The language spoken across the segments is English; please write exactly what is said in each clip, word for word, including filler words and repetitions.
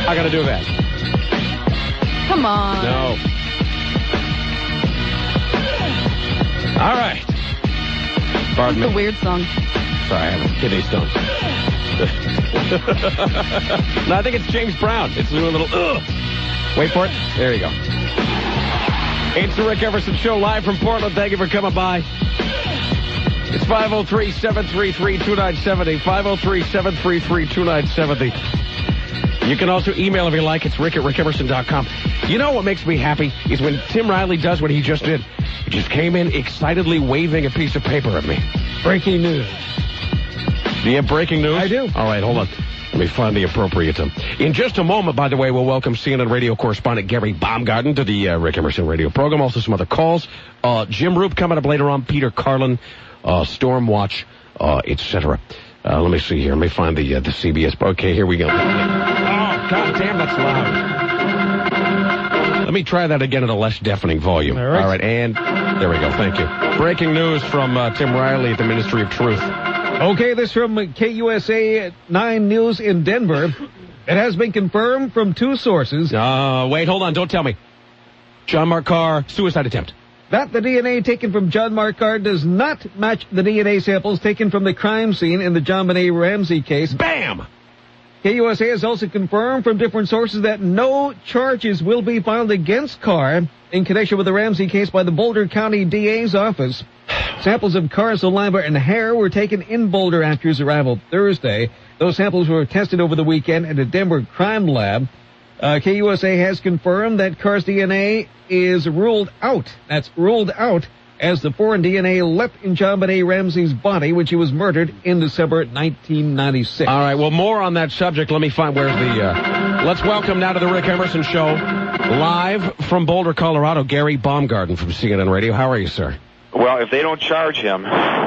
I got to do that. Come on. No. All right. Pardon It's me. a weird song. Sorry, I have a kidney stone. No, I think it's James Brown. It's doing a little, ugh. Wait for it. There you go. It's the Rick Emerson Show live from Portland. Thank you for coming by. It's five oh three, seven three three, two nine seven zero. five oh three, seven three three, two nine seven zero. You can also email if you like. It's rick at rick emerson dot com. You know what makes me happy is when Tim Riley does what he just did. He just came in excitedly waving a piece of paper at me. Breaking news. Do you have breaking news? I do. All right, hold on. Let me find the appropriate um. In just a moment, by the way, we'll welcome C N N radio correspondent Gary Baumgarten to the uh, Rick Emerson radio program. Also some other calls. Uh, Jim Roop coming up later on. Peter Carlin, uh, Storm Watch, uh, et cetera. Uh, let me see here. Let me find the uh, the C B S. Okay, here we go. Oh, God damn, that's loud. Let me try that again at a less deafening volume. All right. All right, and there we go. Thank you. Breaking news from uh, Tim Riley at the Ministry of Truth. Okay, this from K U S A nine News in Denver. It has been confirmed from two sources. Uh, wait, hold on. Don't tell me. John Mark Carr, suicide attempt. That the D N A taken from John Mark Carr does not match the D N A samples taken from the crime scene in the JonBenet Ramsey case. Bam! K U S A has also confirmed from different sources that no charges will be filed against Carr in connection with the Ramsey case by the Boulder County D A's office. Samples of Carr's saliva and hair were taken in Boulder after his arrival Thursday. Those samples were tested over the weekend at a Denver crime lab. Uh, K U S A has confirmed that Carr's D N A is ruled out. That's ruled out as the foreign D N A left in JonBenet Ramsey's body when she was murdered in December nineteen ninety-six. All right, well, more on that subject. Let me find where's the... Uh... Let's welcome now to the Rick Emerson Show, live from Boulder, Colorado, Gary Baumgarten from C N N Radio. How are you, sir? Well, if they don't charge him,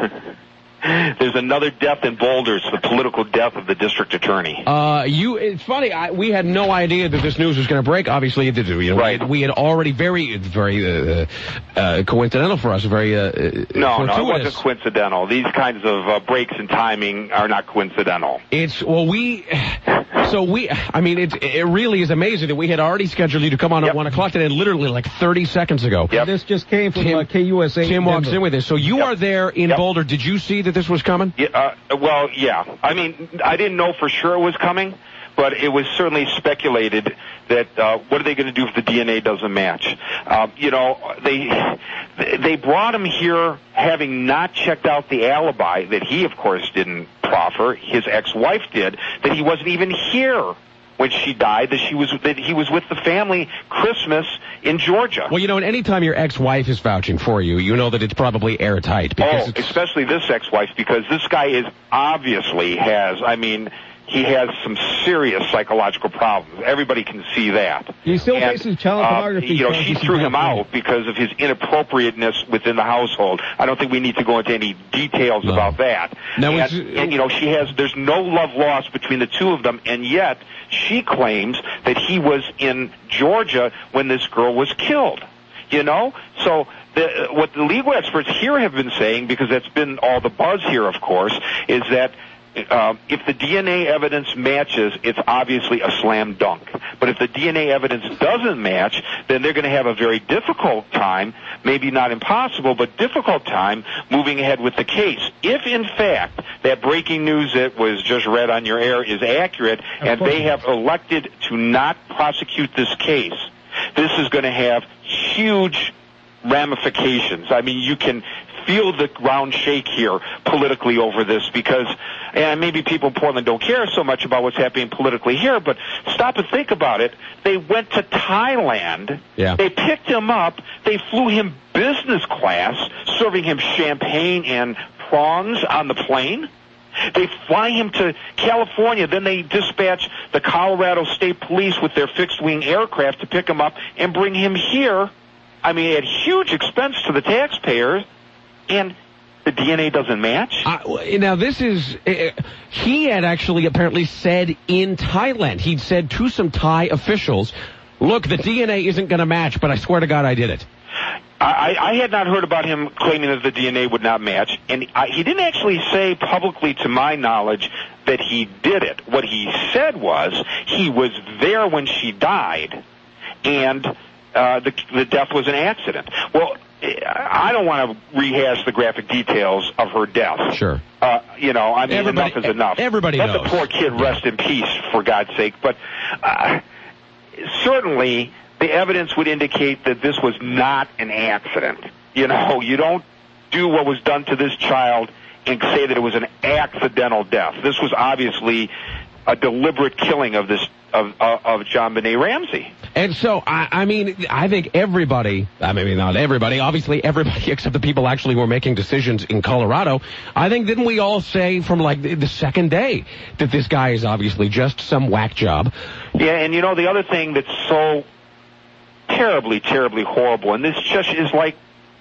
there's another death in Boulder. It's the political death of the district attorney. Uh, you, it's funny, I, we had no idea that this news was going to break. Obviously, it did. You know, right. we, we had already very, very uh, uh, coincidental for us, very uh, No, fortuitous. no, it wasn't coincidental. These kinds of uh, breaks in timing are not coincidental. It's, well, we... So we, I mean, it, it really is amazing that we had already scheduled you to come on Yep. at one o'clock today, literally like thirty seconds ago. Yep. This just came from Tim, uh, K U S A. Tim walks in with this. So you Yep. are there in Yep. Boulder. Did you see that this was coming? Yeah, uh, well, yeah. I mean, I didn't know for sure it was coming, but it was certainly speculated that uh, what are they going to do if the D N A doesn't match? Um, you know, they they brought him here having not checked out the alibi that he, of course, didn't proffer. His ex-wife did, that he wasn't even here when she died, that she was that he was with the family Christmas in Georgia. Well, you know, and anytime your ex-wife is vouching for you, you know that it's probably airtight. Because Oh, it's... especially this ex-wife, because this guy is obviously has, I mean, he has some serious psychological problems. Everybody can see that. He still And, faces child uh, pornography. You know, she charges threw in him California. out because of his inappropriateness within the household. I don't think we need to go into any details No. about that. Now, and, it's- and, you know, she has, there's no love lost between the two of them, and yet she claims that he was in Georgia when this girl was killed. You know? So the, what the legal experts here have been saying, because that's been all the buzz here, of course, is that Um, if the D N A evidence matches, it's obviously a slam dunk. But if the D N A evidence doesn't match, then they're going to have a very difficult time, maybe not impossible, but difficult time moving ahead with the case. If, in fact, that breaking news that was just read on your air is accurate, and they have elected to not prosecute this case, this is going to have huge ramifications. I mean, you can feel the ground shake here politically over this, because and maybe people in Portland don't care so much about what's happening politically here, but stop and think about it. They went to Thailand. Yeah. They picked him up. They flew him business class, serving him champagne and prawns on the plane. They fly him to California. Then they dispatch the Colorado State Police with their fixed-wing aircraft to pick him up and bring him here. I mean, at huge expense to the taxpayers, and the D N A doesn't match? Uh, now, this is... Uh, he had actually apparently said in Thailand, he'd said to some Thai officials, look, the D N A isn't going to match, but I swear to God I did it. I, I had not heard about him claiming that the D N A would not match, and I, he didn't actually say publicly, to my knowledge, that he did it. What he said was he was there when she died, and uh, the, the death was an accident. Well, I don't want to rehash the graphic details of her death. Sure. Uh, you know, I mean, everybody, enough is enough. Everybody Let knows. Let the poor kid rest in peace, for God's sake. But uh, certainly, the evidence would indicate that this was not an accident. You know, you don't do what was done to this child and say that it was an accidental death. This was obviously a deliberate killing of this of uh, of JonBenet Ramsey. And so, I, I mean, I think everybody, I mean, not everybody, obviously everybody except the people actually who are making decisions in Colorado, I think, didn't we all say from, like, the, the second day that this guy is obviously just some whack job? Yeah, and you know, the other thing that's so terribly, terribly horrible, and this just is like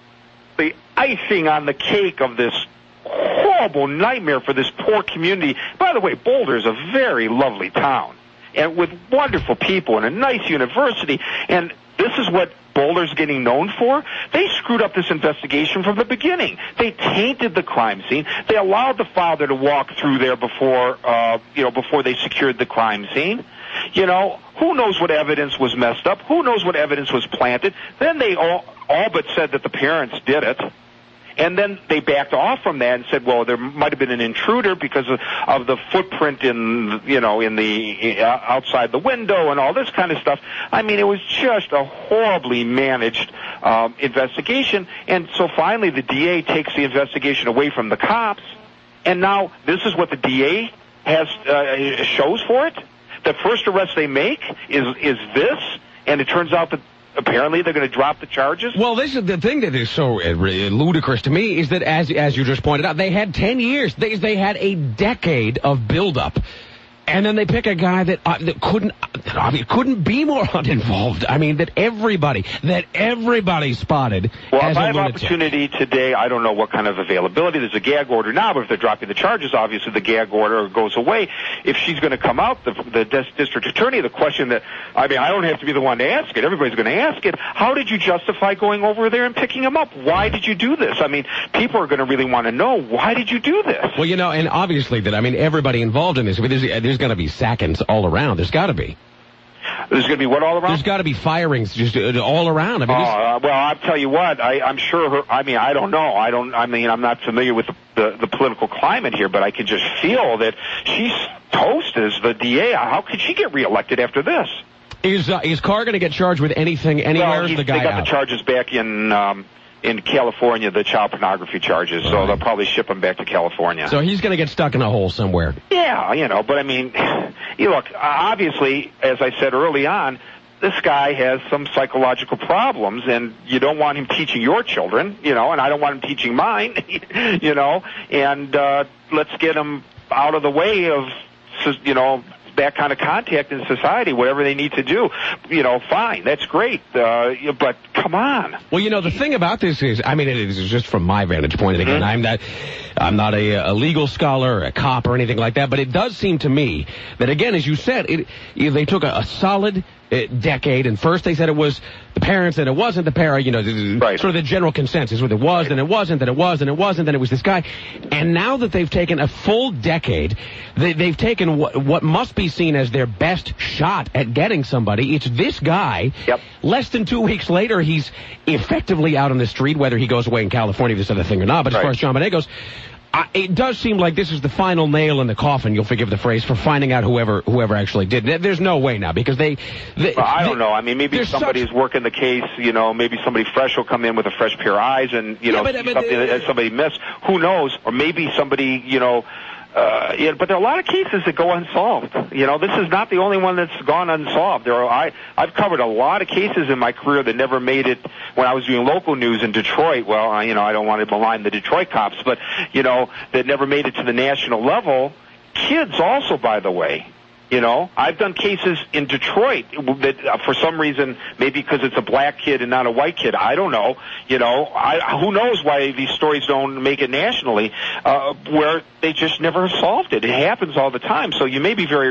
the icing on the cake of this horrible nightmare for this poor community. By the way, Boulder is a very lovely town, and with wonderful people and a nice university, and this is what Boulder's getting known for. They screwed up this investigation from the beginning. They tainted the crime scene. They allowed the father to walk through there before, uh, you know, before they secured the crime scene. You know, who knows what evidence was messed up? Who knows what evidence was planted? Then they all, all but said that the parents did it. And then they backed off from that and said, well, there might have been an intruder because of, of the footprint in, you know, in the, uh, outside the window and all this kind of stuff. I mean, it was just a horribly managed, um, investigation. And so finally the D A takes the investigation away from the cops. And now this is what the D A has, uh, shows for it. The first arrest they make is, is this. And it turns out that apparently they're going to drop the charges. Well, this is the thing that is so uh, ludicrous to me is that, as as you just pointed out, they had ten years. They they had a decade of buildup. And then they pick a guy that, uh, that couldn't I mean, couldn't be more uninvolved. I mean, that everybody, that everybody spotted well, as if a I have lunatic. opportunity today, I don't know what kind of availability. There's a gag order now, but if they're dropping the charges, obviously the gag order goes away. If she's going to come out, the, the district attorney, the question that, I mean, I don't have to be the one to ask it. Everybody's going to ask it. How did you justify going over there and picking him up? Why did you do this? I mean, people are going to really want to know, why did you do this? Well, you know, and obviously that, I mean, everybody involved in this, there's, there's going to be sackings all around. There's got to be. There's going to be what all around? There's got to be firings just uh, all around. I mean, oh, this... uh, well, I'll tell you what. I, I'm sure her. I mean, I don't know. I don't. I mean, I'm not familiar with the, the, the political climate here, but I can just feel that she's toast as the D A. How could she get reelected after this? Is uh, is Carr going to get charged with anything anywhere? Well, the guy they got out? the charges back in um, in California, the child pornography charges. So Right. they'll probably ship him back to California. So he's going to get stuck in a hole somewhere. Yeah, you know. But I mean, you look. Obviously, as I said early on, this guy has some psychological problems, and you don't want him teaching your children, you know, and I don't want him teaching mine, you know, and uh, let's get him out of the way of, you know, that kind of contact in society, whatever they need to do. You know, fine, that's great, uh, but come on. Well, you know, the thing about this is, I mean, it is just from my vantage point, and again, mm-hmm. I'm not, I'm not a, a legal scholar or a cop or anything like that, but it does seem to me that, again, as you said, it, they took a, a solid uh, decade, and first they said it was the parents, and it wasn't the parent, you know, right. sort of the general consensus, whether it was, then it wasn't, then it was, then it wasn't, then it was this guy. And now that they've taken a full decade, they, they've taken what, what must be seen as their best shot at getting somebody. It's this guy. Yep. Less than two weeks later, he's effectively out on the street, whether he goes away in California, this other thing or not. But right. as far as JonBenet goes, I, it does seem like this is the final nail in the coffin, you'll forgive the phrase, for finding out whoever whoever actually did. There's no way now, because they... they well, I they, don't know. I mean, maybe somebody's such... working the case, you know, maybe somebody fresh will come in with a fresh pair of eyes and, you yeah, know, but, see but, something uh, that somebody missed. Who knows? Or maybe somebody, you know... Uh, yeah, but there are a lot of cases that go unsolved. You know, this is not the only one that's gone unsolved. There are, I, I've covered a lot of cases in my career that never made it when I was doing local news in Detroit. Well, I, you know, I don't want to malign the Detroit cops, but, you know, that never made it to the national level. Kids also, by the way. You know, I've done cases in Detroit that, uh, for some reason, maybe because it's a black kid and not a white kid, I don't know. You know, I, who knows why these stories don't make it nationally, uh, where they just never solved it. It happens all the time. So you may be very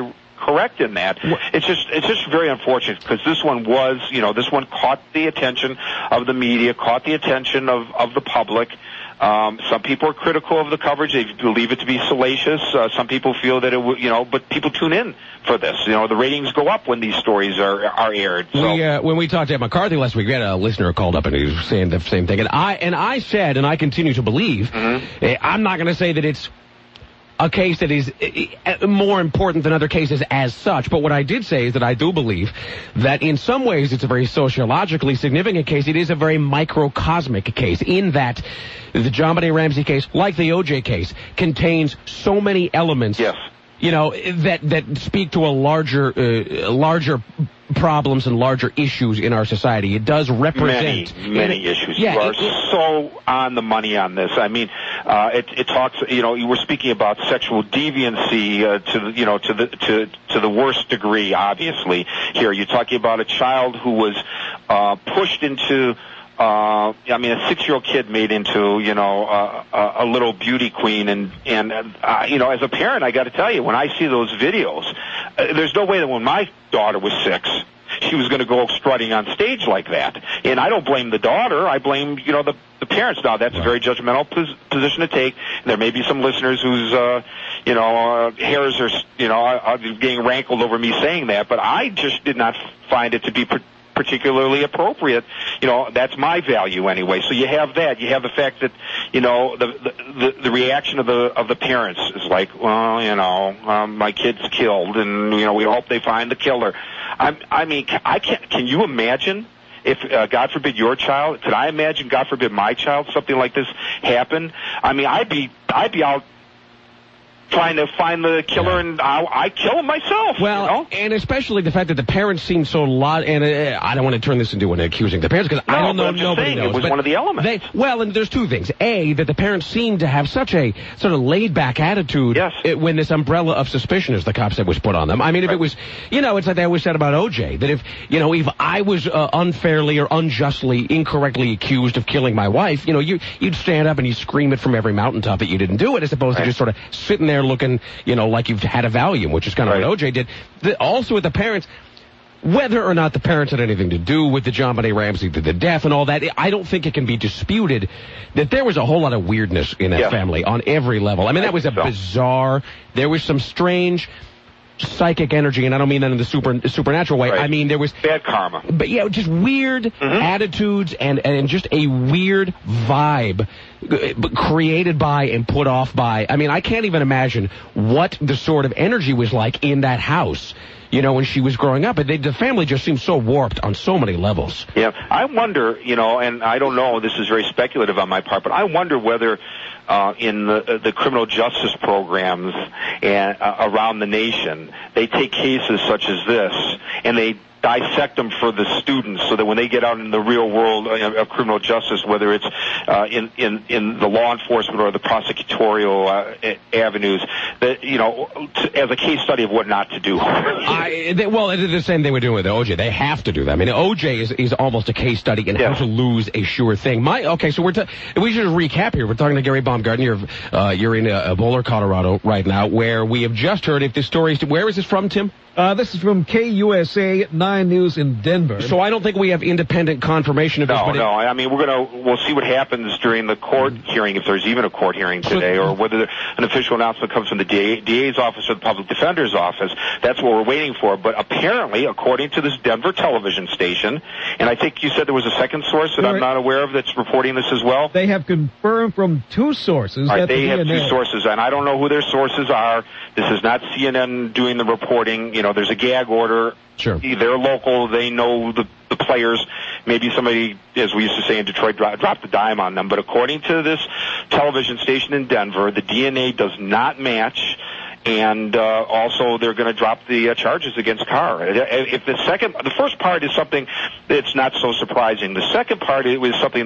correct in that. It's just it's just very unfortunate because this one was, you know, this one caught the attention of the media, caught the attention of, of the public. Um, some people are critical of the coverage. They believe it to be salacious. Uh, some people feel that it would, you know, but people tune in for this. You know, the ratings go up when these stories are are aired. So. We, uh, when we talked to Ed McCarthy last week, we had a listener who called up and he was saying the same thing. And I and I said, and I continue to believe, mm-hmm. uh, I'm not going to say that it's a case that is uh, more important than other cases as such. But what I did say is that I do believe that in some ways it's a very sociologically significant case. It is a very microcosmic case in that the JonBenet Ramsey case, like the O J case, contains so many elements, yes. you know, that, that speak to a larger, uh, larger problems and larger issues in our society. It does represent many, many it, issues. Yeah, you are it, it, so on the money on this. I mean, uh, it, it talks. You know, you were speaking about sexual deviancy uh, to the, you know, to the to to the worst degree. Obviously, here you're talking about a child who was uh, pushed into. Uh, I mean, a six-year-old kid made into, you know, uh, a, a little beauty queen, and and uh, you know, as a parent, I got to tell you, when I see those videos, uh, there's no way that when my daughter was six, she was going to go strutting on stage like that. And I don't blame the daughter; I blame, you know, the the parents. Now, that's right. A very judgmental pos- position to take. And there may be some listeners whose, uh, you know, uh, hairs are, you know, are, are getting rankled over me saying that, but I just did not find it to be. Pre- particularly appropriate. You know, that's my value anyway. So you have that. You have the fact that, you know, the the, the reaction of the of the parents is like, well, you know, um, my kid's killed, and you know, we hope they find the killer. I, I mean, I can't. Can you imagine if, uh, God forbid, your child? Could I imagine, God forbid, my child, something like this happen? I mean, I'd be I'd be out. Trying to find the killer, yeah. and I, I kill him myself. Well, you know? And especially the fact that the parents seem so lot. And uh, I don't want to turn this into an accusing the parents because no, I don't know. I'm just nobody saying knows. It was but one of the elements. They, well, and there's two things. A, that the parents seem to have such a sort of laid back attitude. Yes. It, when this umbrella of suspicion, as the cop said, was put on them. I mean, if right. it was, you know, it's like they always said about O J that if you know if I was uh, unfairly or unjustly, incorrectly accused of killing my wife, you know, you you'd stand up and you'd scream it from every mountaintop that you didn't do it, as opposed right. to just sort of sitting there looking, you know, like you've had a Valium, which is kind of right. what O J did. The, also with the parents, whether or not the parents had anything to do with the JonBenet Ramsey, the, the death and all that, I don't think it can be disputed that there was a whole lot of weirdness in that yeah. family on every level. I mean, that was a so. bizarre, there was some strange psychic energy, and I don't mean that in the super supernatural way. Right. I mean, there was bad karma. But yeah, just weird mm-hmm. attitudes and, and just a weird vibe created by and put off by. I mean, I can't even imagine what the sort of energy was like in that house, you know, when she was growing up. But they, the family just seemed so warped on so many levels. Yeah, I wonder, you know, and I don't know, this is very speculative on my part, but I wonder whether uh, in the, the criminal justice programs and, uh, around the nation, they take cases such as this and they dissect them for the students so that when they get out in the real world of criminal justice, whether it's uh, in, in, in the law enforcement or the prosecutorial uh, avenues, that, you know, to, as a case study of what not to do. I, they, well, it's the same thing we're doing with O J. They have to do that. I mean, O J is, is almost a case study in yeah. how to lose a sure thing. My Okay, so we're t- we should recap here. We're talking to Gary Baumgarten. You're, uh, you're in uh, Boulder, Colorado right now, where we have just heard if this story is... Where is this from, Tim? Uh, this is from K U S A nine News in Denver. So I don't think we have independent confirmation of this. No, but no. It, I mean, we're gonna we'll see what happens during the court hearing, if there's even a court hearing today, so, or whether an official announcement comes from the D A, D A's office or the public defender's office. That's what we're waiting for. But apparently, according to this Denver television station, and I think you said there was a second source that right. I'm not aware of that's reporting this as well. They have confirmed from two sources. Right, that they the have D N A. two sources, and I don't know who their sources are. This is not C N N doing the reporting. You know, there's a gag order. Sure. They're local. They know the, the players. Maybe somebody, as we used to say in Detroit, dropped drop the dime on them. But according to this television station in Denver, the D N A does not match. And uh, also, they're going to drop the uh, charges against Carr. If the second, the first part is something that's not so surprising. The second part was something that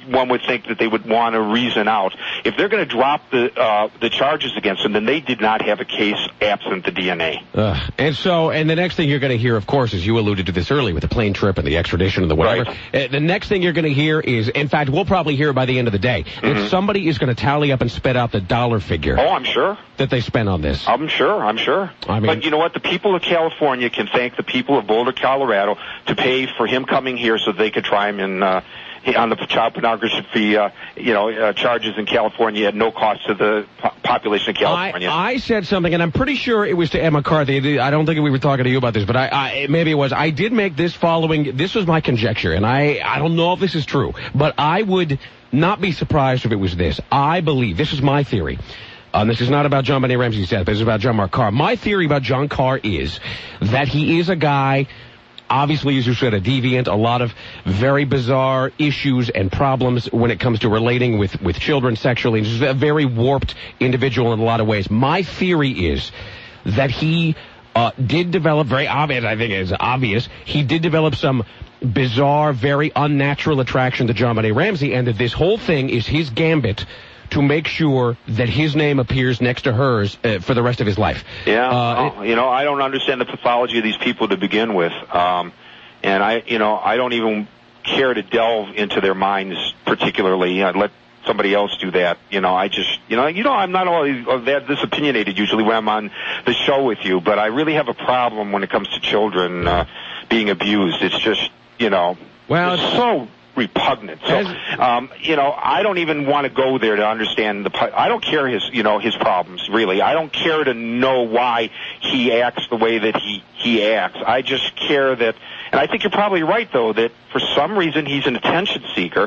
one would think that they would want to reason out. If they're going to drop the uh, the charges against them, then they did not have a case absent the D N A. Uh, and so, and the next thing you're going to hear, of course, as you alluded to this earlier with the plane trip and the extradition and the whatever, right. uh, the next thing you're going to hear is, in fact, we'll probably hear by the end of the day, mm-hmm. that somebody is going to tally up and spit out the dollar figure. Oh, I'm sure. That they spent on this. I'm sure, I'm sure. I mean, but you know what? The people of California can thank the people of Boulder, Colorado, to pay for him coming here so they could try him in, uh, on the child pornography, uh, you know, uh, charges in California at no cost to the po- population of California. I, I said something, and I'm pretty sure it was to Ed McCarthy. I don't think we were talking to you about this, but I, I maybe it was. I did make this following. This was my conjecture, and I, I don't know if this is true, but I would not be surprised if it was this. I believe, this is my theory. Um, this is not about John Benet Ramsey's death, but this is about John Mark Carr. My theory about John Carr is that he is a guy, obviously, as you said, a deviant, a lot of very bizarre issues and problems when it comes to relating with, with children sexually. He's a very warped individual in a lot of ways. My theory is that he uh, did develop, very obvious, I think it's obvious, he did develop some bizarre, very unnatural attraction to John Benet Ramsey, and that this whole thing is his gambit to make sure that his name appears next to hers uh, for the rest of his life. Yeah, uh, well, you know, I don't understand the pathology of these people to begin with, um, and I, you know, I don't even care to delve into their minds particularly. I'd let somebody else do that. You know, I just, you know, you know, I'm not always that this opinionated usually when I'm on the show with you, but I really have a problem when it comes to children uh, being abused. It's just, you know, well, it's so repugnant. So, um, you know, I don't even want to go there to understand the, I don't care his, you know, his problems, really. I don't care to know why he acts the way that he, he acts. I just care that, and I think you're probably right, though, that for some reason he's an attention seeker.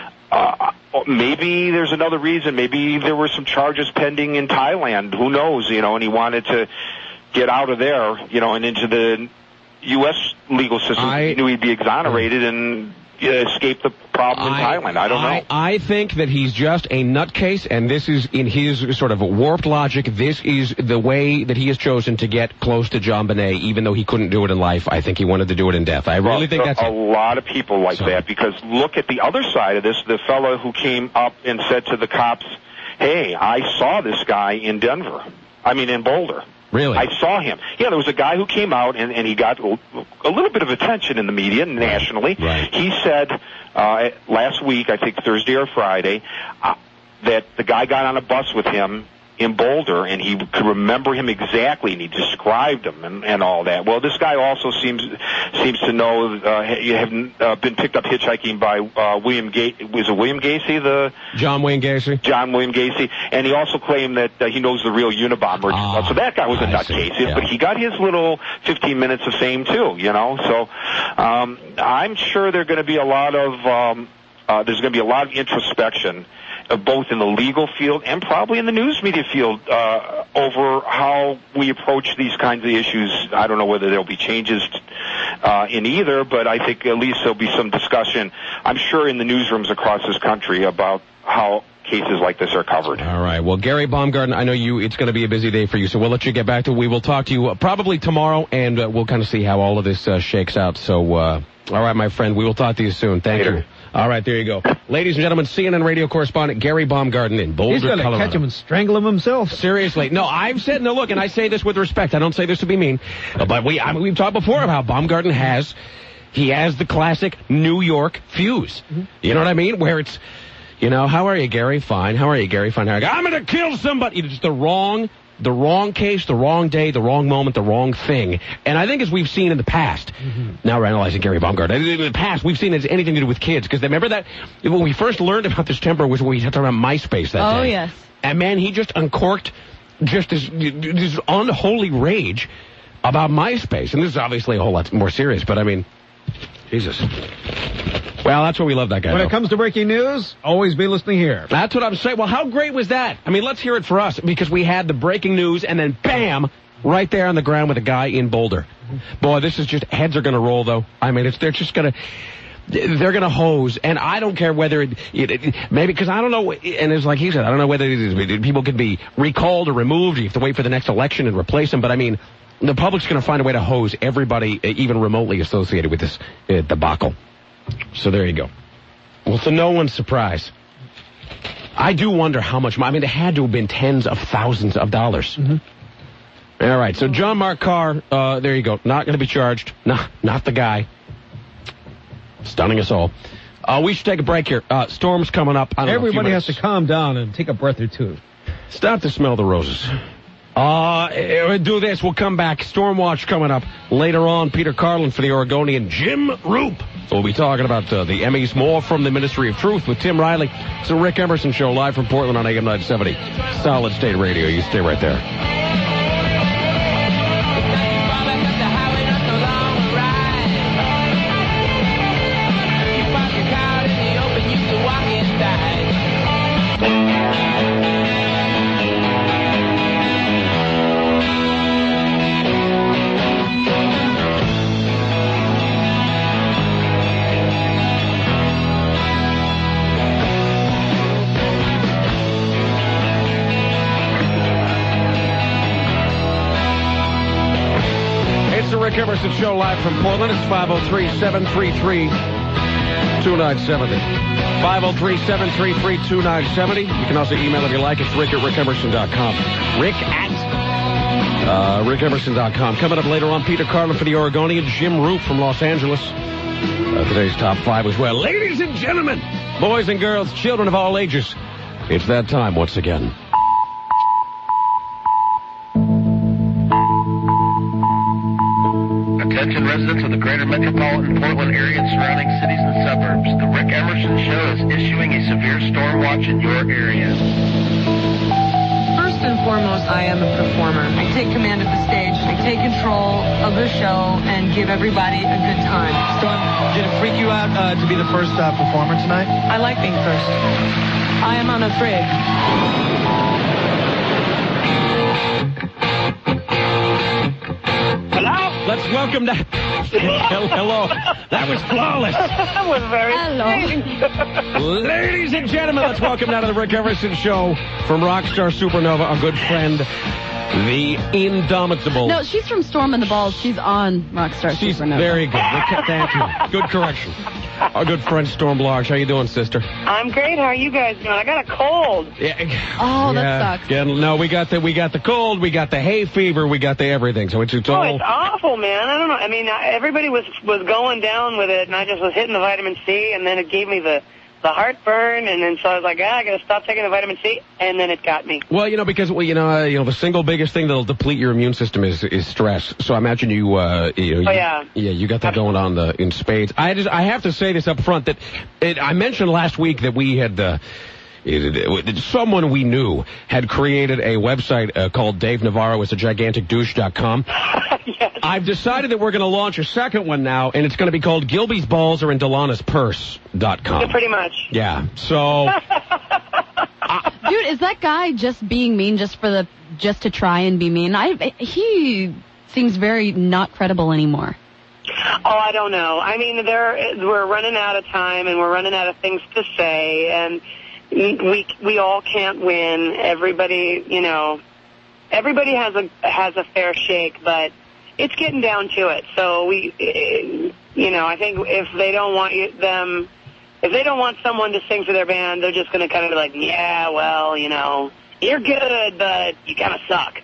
Uh, maybe there's another reason. Maybe there were some charges pending in Thailand. Who knows, you know, and he wanted to get out of there, you know, and into the U S legal system. I, he knew he'd be exonerated and escape the problem in I, Thailand. I don't I, know. I think that he's just a nutcase, and this is, in his sort of warped logic, this is the way that he has chosen to get close to John Benet, even though he couldn't do it in life. I think he wanted to do it in death. I really well, think that's a it. lot of people like so. that, because look at the other side of this, the fellow who came up and said to the cops, hey, I saw this guy in Denver. I mean, in Boulder. Really? I saw him. Yeah, there was a guy who came out, and, and he got a little bit of attention in the media nationally. Right. He said uh, last week, I think Thursday or Friday, uh, that the guy got on a bus with him in Boulder, and he could remember him exactly, and he described him and, and all that. Well, this guy also seems seems to know uh, you have uh, been picked up hitchhiking by uh, William Gacy. Was it William Gacy? The John Wayne Gacy. John William Gacy, and he also claimed that uh, he knows the real Unabomber. Ah, so that guy was a nutcase, yeah. but he got his little fifteen minutes of fame too. You know, so um, I'm sure there's going to be a lot of um, uh, there's going to be a lot of introspection, Uh, both in the legal field and probably in the news media field, uh, over how we approach these kinds of issues. I don't know whether there'll be changes uh, in either, but I think at least there'll be some discussion, I'm sure, in the newsrooms across this country about how cases like this are covered. All right. Well, Gary Baumgarten, I know you. It's going to be a busy day for you, so we'll let you get back to it. We will talk to you uh, probably tomorrow, and uh, we'll kind of see how all of this uh, shakes out. So, uh, all right, my friend, we will talk to you soon. Thank Later. you. All right, there you go. Ladies and gentlemen, C N N radio correspondent Gary Baumgarten in Boulder, He's going to Colorado. catch him and strangle him himself. Seriously. No, I've said, no, look, and I say this with respect. I don't say this to be mean. But we, I mean, we've talked before about how Baumgarten has, he has the classic New York fuse. Mm-hmm. You know what I mean? Where it's, you know, how are you, Gary? Fine. How are you, Gary? Fine. How are you? I'm going to kill somebody. It's just the wrong, the wrong case, the wrong day, the wrong moment, the wrong thing. And I think as we've seen in the past, mm-hmm. now we're analyzing Gary Baumgarten, in the past we've seen it as anything to do with kids. Because remember that, when we first learned about this temper was when we had to about MySpace that oh, day. Oh, yes. And man, he just uncorked just this, this unholy rage about MySpace. And this is obviously a whole lot more serious, but I mean, Jesus. Well, that's what we love that guy. When though. it comes to breaking news, always be listening here. That's what I'm saying. Well, how great was that? I mean, let's hear it for us, because we had the breaking news, and then bam, right there on the ground with a guy in Boulder. Boy, this is just, heads are going to roll, though. I mean, it's they're just going to, they're going to hose, and I don't care whether it, it, it maybe, because I don't know, and it's like he said, I don't know whether it is, people can be recalled or removed, you have to wait for the next election and replace them, but I mean, the public's going to find a way to hose everybody, even remotely associated with this uh, debacle. So there you go. Well, to no one's surprise. I do wonder how much, I mean, it had to have been tens of thousands of dollars. Mm-hmm. All right, so John Mark Carr, uh, there you go, not going to be charged. No, not the guy. Stunning us all. Uh, we should take a break here. Uh, storm's coming up. I don't Everybody know, has to calm down and take a breath or two. Start to smell the roses. Uh, do this. We'll come back. Storm watch coming up later on. Peter Carlin for the Oregonian. Jim Roop. So we'll be talking about uh, the Emmys. More from the Ministry of Truth with Tim Riley. It's the Rick Emerson Show live from Portland on A M nine seventy. Solid State Radio. You stay right there. Rick Emerson Show live from Portland. It's five oh three, seven three three, two nine seven oh. five oh three, seven three three, two nine seven oh. You can also email if you like. It's rick at rick emerson dot com. Rick at uh, rick emerson dot com. Coming up later on, Peter Carlin for the Oregonian. Jim Roop from Los Angeles. Uh, today's top five as well. Ladies and gentlemen, boys and girls, children of all ages, it's that time once again. Attention residents of the greater metropolitan Portland area and surrounding cities and suburbs. The Rick Emerson Show is issuing a severe storm watch in your area. First and foremost, I am a performer. I take command of the stage. I take control of the show and give everybody a good time. Storm, did it freak you out uh, to be the first uh, performer tonight? I like being first. I am unafraid. Let's welcome that. Hello. That was flawless. That was very Hello. Ladies and gentlemen, let's welcome now to the Rick Emerson Show from Rockstar Supernova, our good friend, the Indomitable. No, she's from Storm and the Balls. She's on Rockstar She's Supernova. very good. Thank you. Good correction. Our good friend Storm Blarge. How you doing, sister? I'm great. How are you guys doing? I got a cold. Yeah. Oh, that yeah. sucks. Yeah, no, we got the we got the cold, we got the hay fever, we got the everything. So it's, it's Oh, all. it's awful, man. I don't know. I mean, I, everybody was was going down with it, and I just was hitting the vitamin C, and then it gave me the the heartburn, and then so I was like, ah, I got to stop taking the vitamin C, and then it got me. Well, you know, because well, you know, uh, you know, the single biggest thing that'll deplete your immune system is is stress. So I imagine you, uh, you know, Oh, you, yeah. yeah, you got that going on the in spades. I just, I have to say this up front that it, I mentioned last week that we had. Uh, It, it, it, someone we knew had created a website uh, called Dave Navarro is a gigantic douche dot com. Yes. I've decided that we're going to launch a second one now, and it's going to be called Gilby's Balls Are in Delana's Purse dot com. Yeah, pretty much. Yeah, so... Dude, is that guy just being mean just for the just to try and be mean? I he seems very not credible anymore. Oh, I don't know. I mean, there we're running out of time, and we're running out of things to say, and we we all can't win. Everybody, you know, everybody has a has a fair shake, but it's getting down to it. So we, you know, I think if they don't want you, them, if they don't want someone to sing for their band, they're just going to kind of be like, yeah, well, you know, you're good, but you kind of suck.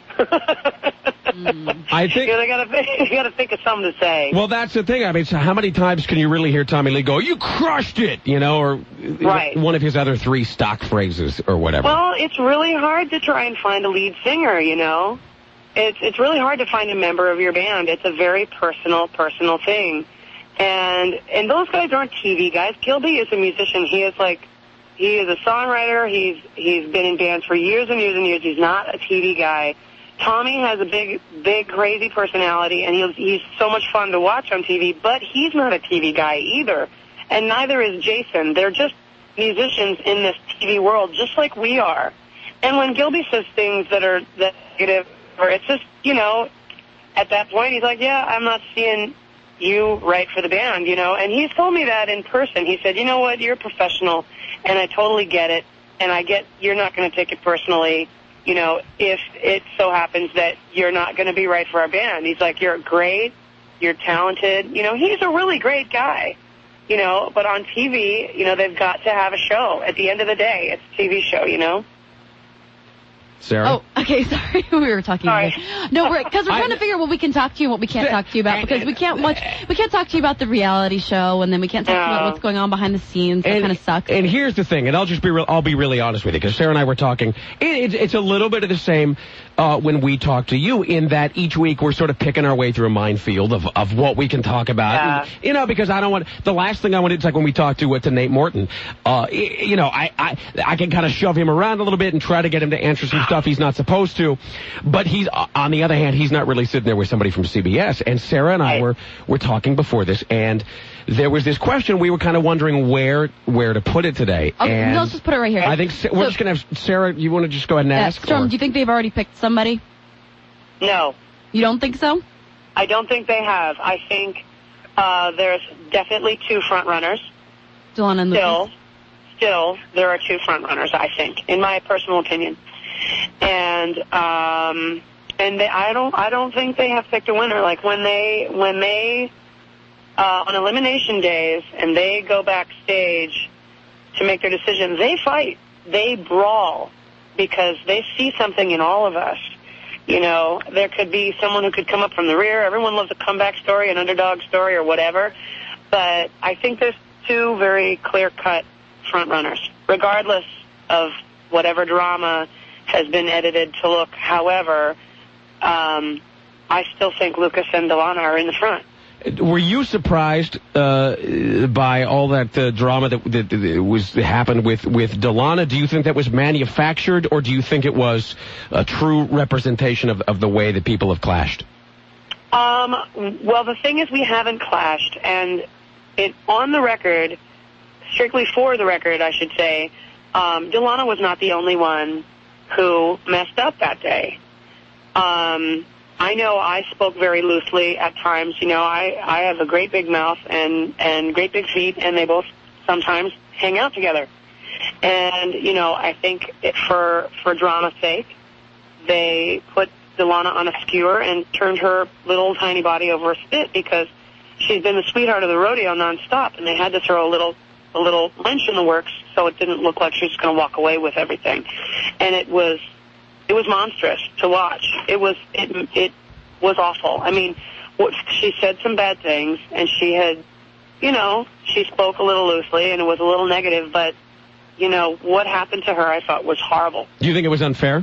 Mm. I think... You know, they got to they got to think of something to say. Well, that's the thing. I mean, so how many times can you really hear Tommy Lee go, you crushed it, you know, or Right. one of his other three stock phrases or whatever? Well, it's really hard to try and find a lead singer, you know. It's it's really hard to find a member of your band. It's a very personal, personal thing. And and those guys aren't T V guys. Gilby is a musician. He is like, he is a songwriter. He's he's been in bands for years and years and years. He's not a T V guy. Tommy has a big, big, crazy personality, and he's, he's so much fun to watch on T V, but he's not a T V guy either. And neither is Jason. They're just musicians in this T V world, just like we are. And when Gilby says things that are that negative, or it's just, you know, at that point, he's like, yeah, I'm not seeing you right for the band, you know. And he's told me that in person. He said, you know what, you're a professional, and I totally get it, and I get you're not going to take it personally. You know, if it so happens that you're not going to be right for our band. He's like, you're great, you're talented. You know, he's a really great guy. you know, but on T V, you know, they've got to have a show. At the end of the day, it's a T V show, you know? Sarah? Oh, okay, sorry. we were talking. Sorry. No, we're because we're trying I- to figure out what we can talk to you and what we can't talk to you about, because we can't watch, we can't talk to you about the reality show, and then we can't talk to you about No. what's going on behind the scenes. That And, kind of sucks. and here's the thing, and I'll just be real, I'll be really honest with you, because Sarah and I were talking. It, it, it's a little bit of the same uh, when we talk to you, in that each week we're sort of picking our way through a minefield of, of what we can talk about. Yeah. And, you know, because I don't want, the last thing I want, it's like when we talked to, uh, to Nate Morton, uh, y- you know, I, I, I can kind of shove him around a little bit and try to get him to answer some stuff he's not supposed to. But he's, uh, on the other hand, he's not really sitting there with somebody from C B S. And Sarah and I Right. were, were talking before this, and there was this question. We were kind of wondering where where to put it today. Okay, and let's just put it right here. I think Sa- we're So- just going to have Sarah, you want to just go ahead and Yeah, ask? Storm, or- do you think they've already picked somebody? No. You don't think so? I don't think they have. I think uh, there's definitely two front runners. Delana and Still, Lucas? still, there are two front runners, I think, in my personal opinion. And um, and they, I don't, I don't think they have picked a winner. Like when they, when they, uh, on elimination days, and they go backstage to make their decisions, they fight, they brawl, because they see something in all of us. You know, there could be someone who could come up from the rear. Everyone loves a comeback story, an underdog story, or whatever. But I think there's two very clear-cut front runners, regardless of whatever drama has been edited to look. However, um, I still think Lucas and Delana are in the front. Were you surprised uh, by all that uh, drama that, that, that was happened with, with Delana? Do you think that was manufactured, or do you think it was a true representation of, of the way that people have clashed? Um, well, the thing is, we haven't clashed, and it on the record, strictly for the record, I should say, um, Delana was not the only one who messed up that day. Um, I know I spoke very loosely at times. You know, I, I have a great big mouth and, and great big feet, and they both sometimes hang out together. And, you know, I think it, for, for drama's sake, they put Delana on a skewer and turned her little tiny body over a spit, because she's been the sweetheart of the rodeo nonstop, and they had to throw a little a little wrench in the works so it didn't look like she was going to walk away with everything. And it was it was monstrous to watch. It was it it was awful. I mean, what, she said some bad things, and she had, you know, she spoke a little loosely, and it was a little negative, but, you know, what happened to her I thought was horrible. Do you think it was unfair?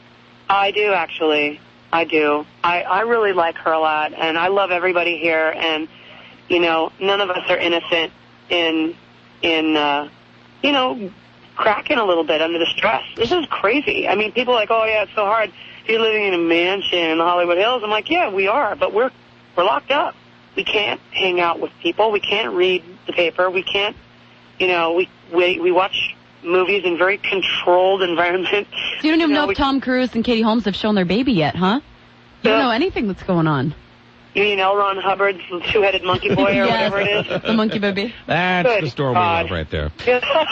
I do, actually. I do. I, I really like her a lot, and I love everybody here, and, you know, none of us are innocent in, in uh, you know, cracking a little bit under the stress. This is crazy. I mean, people are like, oh, yeah, it's so hard. You're living in a mansion in the Hollywood Hills. I'm like, yeah, we are, but we're we're locked up. We can't hang out with people. We can't read the paper. We can't, you know, we we, we watch movies in very controlled environments. So you don't even You know, know we- if Tom Cruise and Katie Holmes have shown their baby yet, huh? You don't Yeah. know anything that's going on. You mean L. Ron Hubbard's two-headed monkey boy or Yes, whatever it is? the monkey baby. That's Good the story we God. love right there.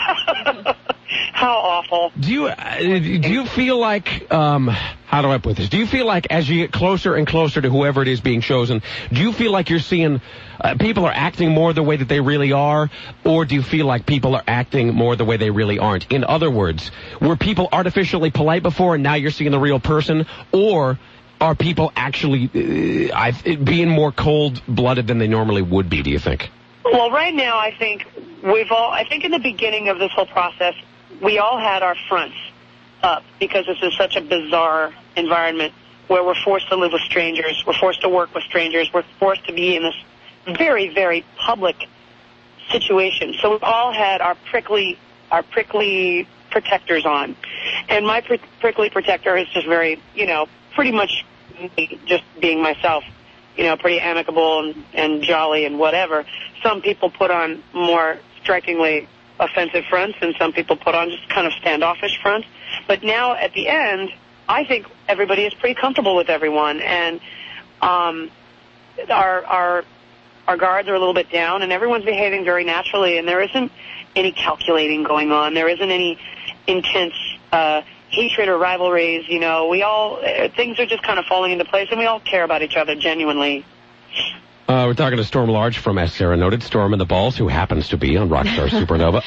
How awful. Do you uh, do you feel like um how do I put this? Do you feel like as you get closer and closer to whoever it is being chosen, do you feel like you're seeing uh, people are acting more the way that they really are, or do you feel like people are acting more the way they really aren't? In other words, were people artificially polite before and now you're seeing the real person, or are people actually uh, I, being more cold-blooded than they normally would be, do you think? Well, right now, I think we've all, I think in the beginning of this whole process, we all had our fronts up, because this is such a bizarre environment where we're forced to live with strangers, we're forced to work with strangers, we're forced to be in this very, very public situation. So we've all had our prickly, our prickly protectors on. And my pr- prickly protector is just very, you know, pretty much me, just being myself, you know, pretty amicable and, and jolly and whatever. Some people put on more strikingly offensive fronts, and some people put on just kind of standoffish fronts. But now at the end, I think everybody is pretty comfortable with everyone, and um, our our our guards are a little bit down, and everyone's behaving very naturally, and there isn't any calculating going on. There isn't any intense uh, hatred or rivalries. You know, we all uh, things are just kind of falling into place, and we all care about each other genuinely. Uh, we're talking to Storm Large from, as Sarah noted, Storm and the Balls, who happens to be on Rockstar Supernova.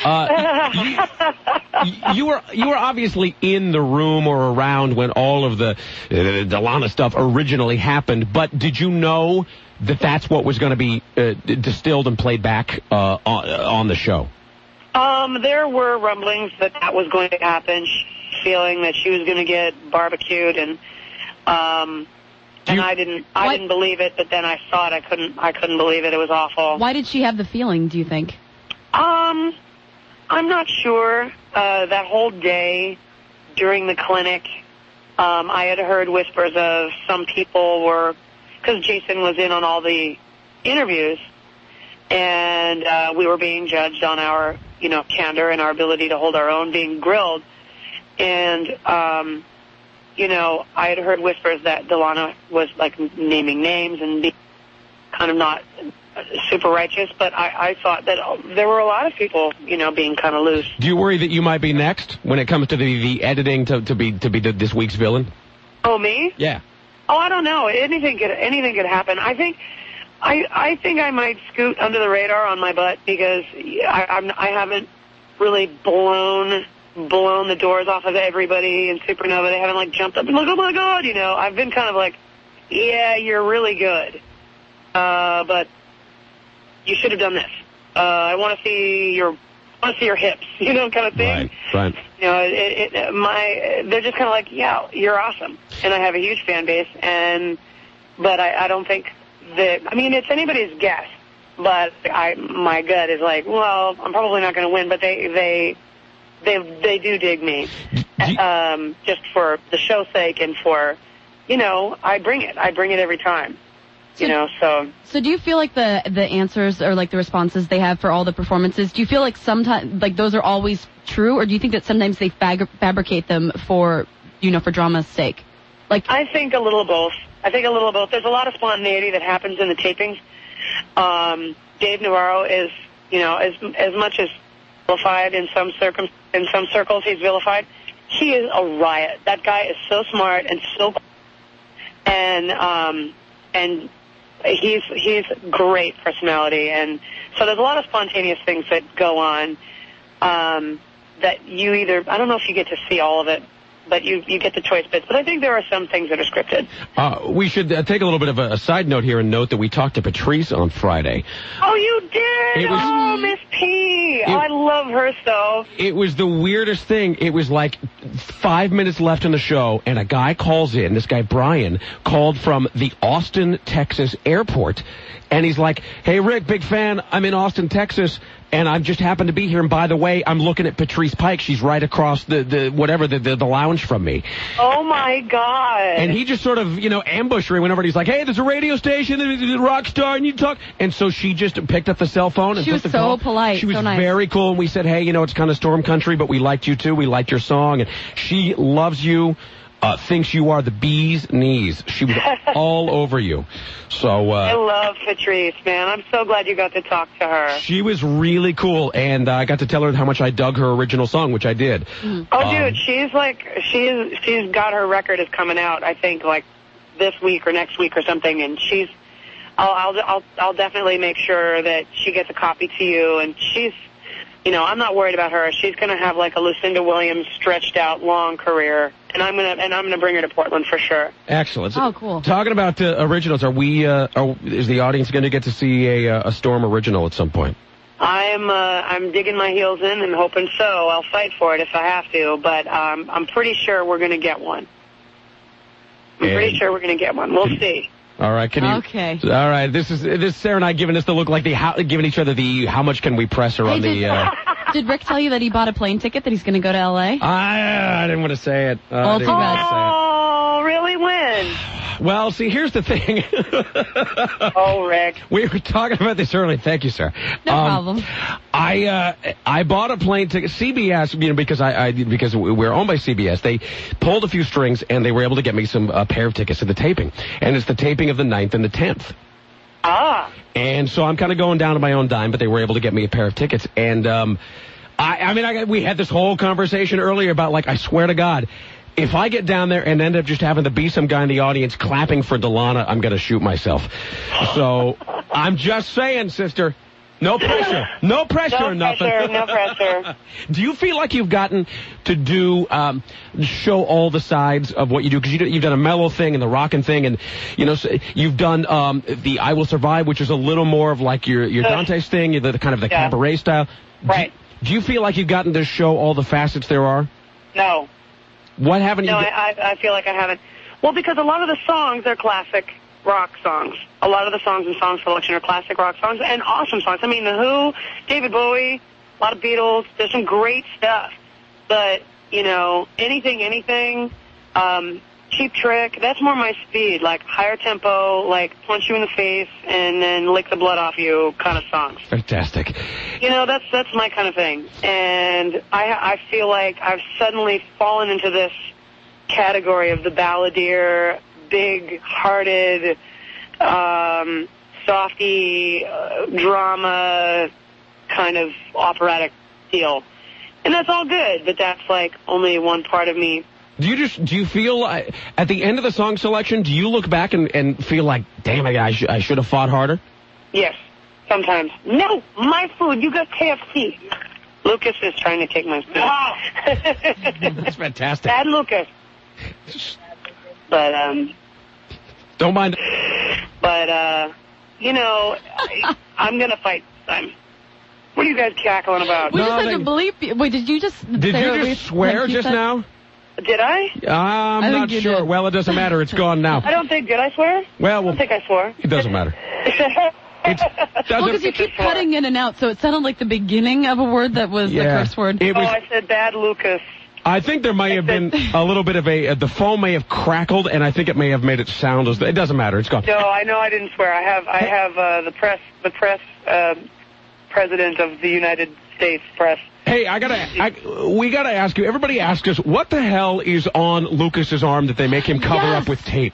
Uh, you, you were you were obviously in the room or around when all of the uh, Delana stuff originally happened, but did you know that that's what was going to be uh, distilled and played back uh, on, on the show? Um, there were rumblings that that was going to happen, feeling that she was going to get barbecued, and um, and you, I didn't, I what? didn't believe it. But then I saw it, I couldn't, I couldn't believe it. It was awful. Why did she have the feeling, do you think? Um, I'm not sure. Uh, that whole day during the clinic, um, I had heard whispers of some people were, because Jason was in on all the interviews, and uh, we were being judged on our, you know, candor and our ability to hold our own, being grilled. And, um, you know, I had heard whispers that Delana was, like, naming names and being kind of not super righteous, but I, I thought that there were a lot of people, you know, being kind of loose. Do you worry that you might be next when it comes to the, the editing to, to be to be the, this week's villain? Oh, me? Yeah. Oh, I don't know. Anything could anything could happen. I think I I think I might scoot under the radar on my butt because I I'm, I haven't really blown blown the doors off of everybody in Supernova. They haven't like jumped up and like, oh my God, you know. I've been kind of like, yeah, you're really good, uh, but you should have done this. Uh, I want to see your I want to see your hips, you know, kind of thing. Right. Right. You know, it, it, my they're just kind of like, yeah, you're awesome, and I have a huge fan base, and but I, I don't think that. I mean, it's anybody's guess, but I my gut is like, well, I'm probably not going to win, but they they they they do dig me, um, just for the show's sake and for, you know, I bring it, I bring it every time. You know, so. So do you feel like the the answers or like the responses they have for all the performances, do you feel like sometimes, like those are always true, or do you think that sometimes they fag- fabricate them for, you know, for drama's sake? Like, I think a little of both. I think a little of both. There's a lot of spontaneity that happens in the tapings. Um, Dave Navarro is, you know, as as much as vilified in some circum in some circles, he's vilified. He is a riot. That guy is so smart and so, and um, and. He's he's great personality, and so there's a lot of spontaneous things that go on um, that you either, I don't know if you get to see all of it, but you you get the choice bits. But I think there are some things that are scripted. Uh, we should uh, take a little bit of a, a side note here and note that we talked to Patrice on Friday. Oh, you did? It was, oh, Miss P. It, I love her so. It was the weirdest thing. It was like five minutes left in the show, and a guy calls in. This guy, Brian, called from the Austin, Texas airport, and he's like, hey, Rick, big fan. I'm in Austin, Texas, and I just happened to be here. And by the way, I'm looking at Patrice Pike. She's right across the, the whatever, the, the, the lounge from me. Oh, my God. And he just sort of, you know, ambushed her whenever he's like, hey, there's a radio station, there's a rock star, and you talk. And so she just picked up the cell phone. And she was the so call. polite. She was so nice. very cool. And we said, hey, you know, it's kind of storm country, but we liked you too. We liked your song. And she loves you. Uh, thinks you are the bee's knees. She was all over you. So uh, I love Patrice, man. I'm so glad you got to talk to her. She was really cool, and uh, I got to tell her how much I dug her original song, which I did. Mm-hmm. Oh, um, dude, she's like, she's she's got her record is coming out, I think, like this week or next week or something, and she's, I'll I'll I'll, I'll definitely make sure that she gets a copy to you, and she's, you know, I'm not worried about her. She's going to have like a Lucinda Williams stretched out long career, and I'm going to and I'm going to bring her to Portland for sure. Excellent. Oh, cool. Talking about uh, originals, are we? Uh, are, is the audience going to get to see a, a Storm original at some point? I'm uh, I'm digging my heels in and hoping so. I'll fight for it if I have to, but um, I'm pretty sure we're going to get one. I'm and pretty sure we're going to get one. We'll see. All right, can you? Okay. All right, this is this Sarah and I giving us the look like the how, giving each other the how much can we press her hey, on did, the. Uh, did Rick tell you that he bought a plane ticket that he's going to go to L A? I I didn't want to say it. Uh, oh, I didn't too want bad. to say it. Oh, really? When? Well, see, here's the thing. Oh, Rick. We were talking about this earlier. Thank you, sir. No um, problem. I uh, I bought a plane ticket. C B S, you know, because I, I because we're owned by C B S, they pulled a few strings and they were able to get me some a pair of tickets to the taping, and it's the taping of the ninth and the tenth. Ah. And so I'm kind of going down to my own dime, but they were able to get me a pair of tickets, and um, I I mean I we had this whole conversation earlier about like I swear to God. if I get down there and end up just having to be some guy in the audience clapping for Delana, I'm going to shoot myself. So I'm just saying, sister. No pressure. No pressure, no nothing. pressure, no pressure. Do you feel like you've gotten to do, um, show all the sides of what you do? Because you, you've done a mellow thing and the rockin' thing, and, you know, so you've done um, the I Will Survive, which is a little more of like your, your Dante's thing, the, the kind of the yeah. cabaret style. Right. Do, do you feel like you've gotten to show all the facets there are? No. What haven't no, you... No, I, I feel like I haven't. Well, because a lot of the songs are classic rock songs. A lot of the songs in Song Selection are classic rock songs and awesome songs. I mean, The Who, David Bowie, a lot of Beatles. There's some great stuff. But, you know, anything, anything, um, Cheap Trick, that's more my speed, like higher tempo, like punch you in the face and then lick the blood off you kind of songs. Fantastic. You know, that's that's my kind of thing. And I, I feel like I've suddenly fallen into this category of the balladeer, big-hearted, um, softy, uh, drama, kind of operatic deal. And that's all good, but that's, like, only one part of me. Do you just, do you feel, uh, at the end of the song selection, do you look back and, and feel like, damn it, I, sh- I should have fought harder? Yes, sometimes. No, my food, you got K F C. Lucas is trying to take my food. Wow. That's fantastic. Bad Lucas. But, um... Don't mind. But, uh, you know, I, I'm going to fight this time. What are you guys cackling about? We no, just had they... to bleep you. Wait, did you just... Did say you just swear just said? now? Did I? Uh, I'm I not think you sure. did. Well, it doesn't matter. It's gone now. I don't think... Did I swear? Well, well I don't think I swore. It doesn't matter. It's, well, because you keep cutting in and out, so it sounded like the beginning of a word that was yeah. a curse word. It was, oh, I said bad Lucas. I think there may have been a little bit of a, uh, the phone may have crackled, and I think it may have made it sound as, it doesn't matter, it's gone. No, I know I didn't swear. I have, I have, uh, the press, the press, uh, president of the United States press. Hey, I gotta, I, we gotta ask you, everybody asks us, what the hell is on Lucas's arm that they make him cover yes. up with tape?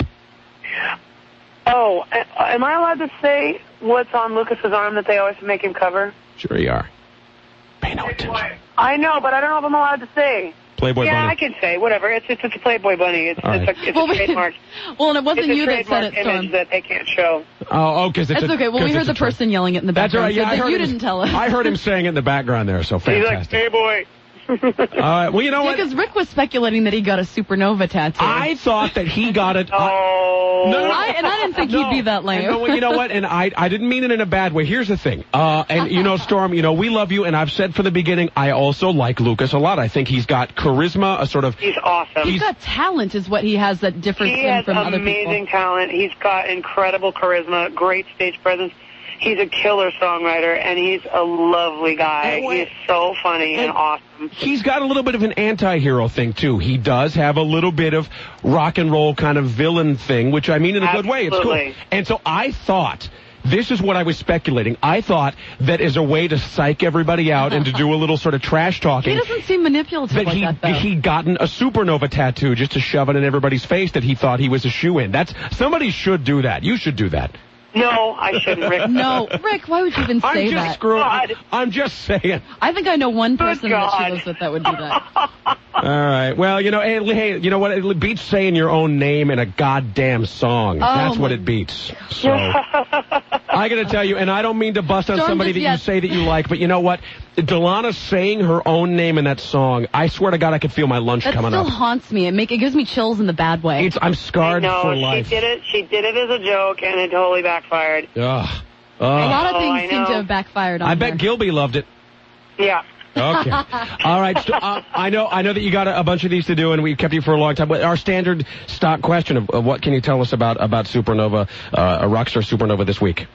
Oh, am I allowed to say what's on Lucas's arm that they always make him cover? Sure you are. Pay no attention. I know, but I don't know if I'm allowed to say. Playboy yeah, Bunny. I can say whatever. It's it's, it's a Playboy Bunny. It's, right. it's a, it's well, a trademark. Well, and it wasn't it's you a that said it, trademark Storm. image that they can't show. Oh, oh, because it's That's a, okay. Well, we heard the person yelling it in the That's background. right. Yeah, so I that heard you him, didn't tell us. I heard him saying it in the background there, so fantastic. He's like, hey, boy. All right. Well, you know what? Because Rick was speculating that he got a supernova tattoo. I thought that he got it. Oh. No, no, no. I, and I didn't think no. he'd be that lame. And no, you know what? And I, I didn't mean it in a bad way. Here's the thing. Uh, and you know, Storm, you know, we love you, and I've said from the beginning, I also like Lucas a lot. I think he's got charisma, a sort of. He's awesome. He's got talent, is what he has that differs He him has from other people. amazing talent. He's got incredible charisma, great stage presence. He's a killer songwriter, and he's a lovely guy. And He's so funny and, and awesome. He's got a little bit of an anti-hero thing, too. He does have a little bit of rock and roll kind of villain thing, which I mean in a Absolutely. good way. It's cool. And so I thought, this is what I was speculating. I thought that as a way to psych everybody out and to do a little sort of trash talking. He doesn't seem manipulative that like he, that, though. he'd gotten a supernova tattoo just to shove it in everybody's face that he thought he was a shoo-in. That's, somebody should do that. You should do that. No, I shouldn't, Rick. No, Rick, why would you even say I'm just that? screwing. God. I'm just saying. I think I know one person that God. she lives with that would do that. All right. Well, you know, hey, hey, you know what? It beats saying your own name in a goddamn song. Oh, That's what my- it beats. So I got to tell you, and I don't mean to bust on Storm somebody just- that you yes. say that you like, but you know what? Delana saying her own name in that song, I swear to God, I could feel my lunch That coming still up. haunts me. It make it gives me chills in the bad way. It's, I'm scarred no, for she life. did it. She did it as a joke, and it totally backfired. Ugh. a Ugh. lot of Oh, things I seem know. to have backfired on I bet her. Gilby loved it. Yeah. Okay. All right. So, uh, I know. I know that you got a, a bunch of these to do, and we've kept you for a long time. But our standard stock question of, of what can you tell us about about Supernova, uh, a Rockstar Supernova this week?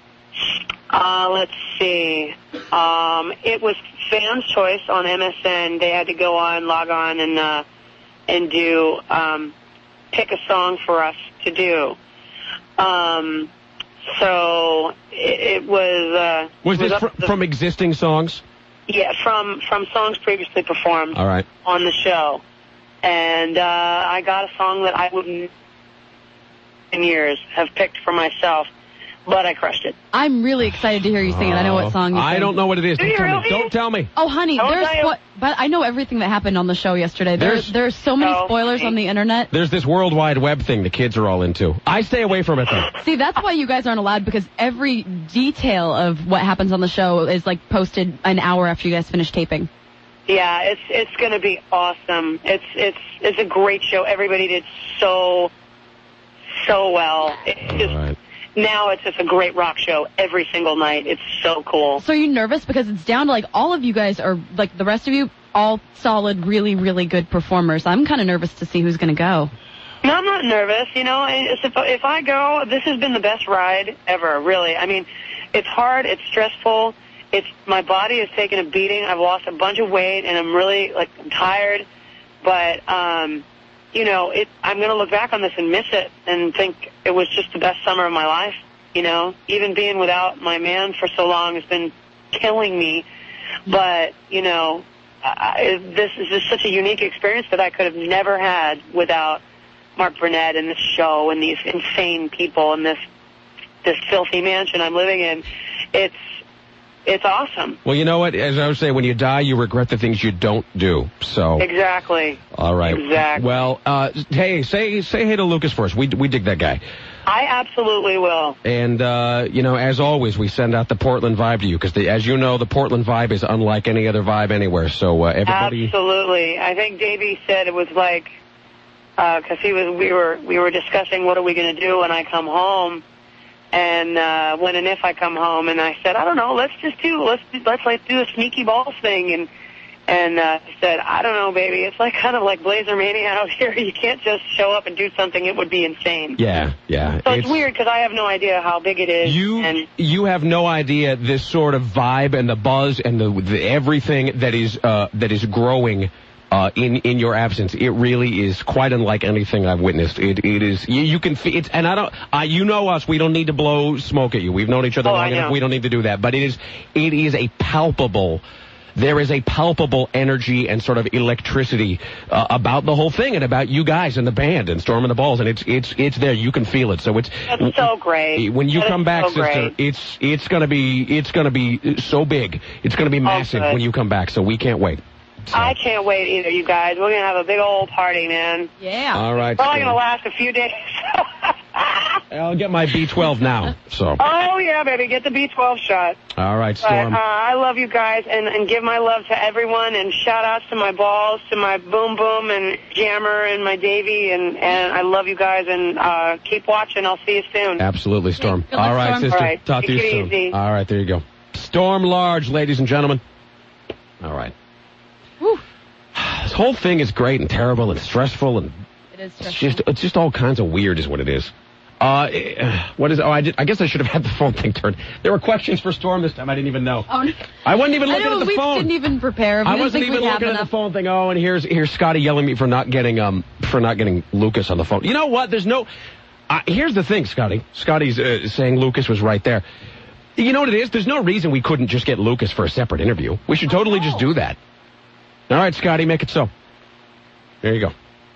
Uh, let's see. Um, it was fans' choice on M S N. They had to go on, log on, and uh, and do um, pick a song for us to do. Um, so it, it was. Uh, Was it this up fr- to the- from existing songs? Yeah, from from songs previously performed All right. on the show, and uh, I got a song that I wouldn't in years have picked for myself. but I crushed it. I'm really excited to hear you sing it. I know what song you I sing. don't know what it is. Do Don't you tell me. really? Don't tell me. Oh, honey, Don't there's tell you. spo- but I know everything that happened on the show yesterday. There, There's- there's so many Oh, spoilers okay. on the internet. There's this World Wide Web thing the kids are all into. I stay away from it, though. See, that's why you guys aren't allowed, because every detail of what happens on the show is like posted an hour after you guys finish taping. Yeah, it's it's going to be awesome. It's it's it's a great show. Everybody did so so well. It's just All right. now it's just a great rock show every single night. It's so cool. So are you nervous because it's down to like all of you guys are like the rest of you all solid, really, really good performers. I'm kind of nervous to see who's going to go. No, I'm not nervous. You know, it's, if if I go, this has been the best ride ever. Really, I mean, it's hard. It's stressful. It's my body is taking a beating. I've lost a bunch of weight, and I'm really like I'm tired. But um, you know, it. I'm going to look back on this and miss it, and think it was just the best summer of my life. You know, even being without my man for so long has been killing me. But you know, I, this is just such a unique experience that I could have never had without Mark Burnett and this show and these insane people and this this filthy mansion I'm living in. It's it's awesome. Well, you know what? As I was saying, when you die, you regret the things you don't do. So. Exactly. All right. Exactly. Well, uh, hey, say say hey to Lucas first. We we dig that guy. I absolutely will. And, uh, you know, as always, we send out the Portland vibe to you because, as you know, the Portland vibe is unlike any other vibe anywhere. So, uh, everybody... Absolutely. I think Davey said it was like, because he was, we were, we were discussing what are we going to do when I come home, and uh, when and if I come home, and I said, I don't know, let's just do, let's do, let's like do a sneaky balls thing, and and uh, he said, I don't know, baby, it's like kind of like Blazer Mania out here. You can't just show up and do something; it would be insane. Yeah, yeah. So it's, it's weird because I have no idea how big it is. You and you have no idea this sort of vibe and the buzz and the, the everything that is uh, that is growing uh, in in your absence. It really is quite unlike anything I've witnessed. It it is you, you can feel it's and I don't uh, you know us. We don't need to blow smoke at you. We've known each other Oh, long I enough. know. We don't need to do that. But it is it is a palpable. There is a palpable energy and sort of electricity uh, about the whole thing and about you guys and the band and Storm and the Balls, and it's it's it's there. You can feel it. So it's That's so great. When you That come is back, so sister, great. it's it's gonna be it's gonna be so big. It's gonna be massive good. when you come back. So we can't wait. So. I can't wait either, you guys. We're gonna have a big old party, man. Yeah. All right. Probably Storm. gonna last a few days. I'll get my B twelve now. So. Oh yeah, baby, get the B twelve shot. All right, But Storm. uh, I love you guys, and, and give my love to everyone, and shout outs to my balls, to my Boom Boom and Jammer and my Davy, and, and I love you guys, and uh, keep watching. I'll see you soon. Absolutely, Storm. Good luck, All right, Storm. sister. All right, Talk to take you it soon. easy. All right, there you go. Storm Large, ladies and gentlemen. All right. Whew. This whole thing is great and terrible and stressful, and It is it's stressful. just it's just all kinds of weird, is what it is. Uh, eh, what is? Oh, I did. I guess I should have had the phone thing turned. There were questions for Storm this time. I didn't even know. Oh, no. I wasn't even I looking know, at the we phone. didn't even prepare. We I didn't wasn't think even we'd have looking at enough. the phone thing. Oh, and here's here's Scotty yelling at me for not getting um for not getting Lucas on the phone. You know what? There's no. Uh, here's the thing, Scotty. Scotty's uh, saying Lucas was right there. You know what it is? There's no reason we couldn't just get Lucas for a separate interview. We should totally just do that. All right, Scotty, make it so. There you go.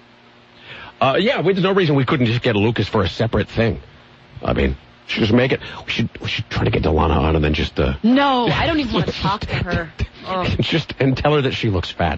Uh, yeah, there's no reason we couldn't just get Lucas for a separate thing. I mean, should just make it. We should we should try to get Delana on and then just uh. No, I don't even want to talk to her. Oh. Just and tell her that she looks fat.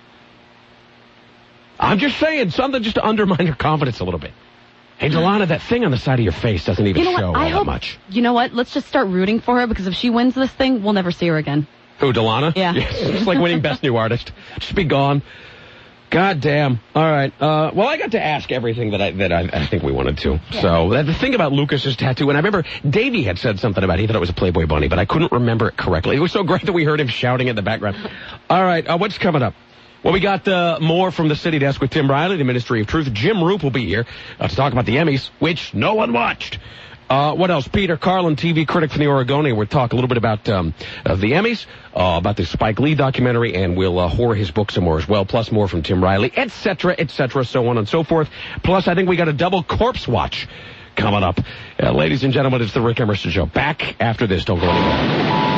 I'm just saying something just to undermine her confidence a little bit. Hey, Delana, that thing on the side of your face doesn't even You know show what? I all hope, that much. You know what? Let's just start rooting for her, because if she wins this thing, we'll never see her again. Who, Delana? Yeah. It's like winning Best New Artist. Just be gone. God damn. All right. Uh, well, I got to ask everything that I that I, I think we wanted to. Yeah. So that, the thing about Lucas's tattoo, and I remember Davey had said something about it. He thought it was a Playboy bunny, but I couldn't remember it correctly. It was so great that we heard him shouting in the background. All right. Uh, what's coming up? Well, we got uh, more from the City Desk with Tim Riley, the Ministry of Truth. Jim Roop will be here uh, to talk about the Emmys, which no one watched. Uh, what else? Peter Carlin, T V critic from the Oregonian. We'll talk a little bit about um, uh, the Emmys, uh, about the Spike Lee documentary, and we'll uh, whore his book some more as well, plus more from Tim Riley, et cetera, et cetera, so on and so forth. Plus, I think we got a double corpse watch coming up. Uh, ladies and gentlemen, it's the Rick Emerson Show. Back after this. Don't go anywhere.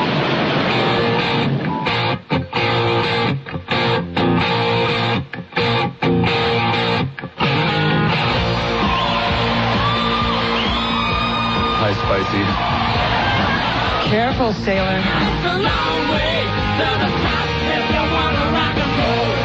spicy. Careful, sailor. It's a long way to the top if you wanna rock and roll.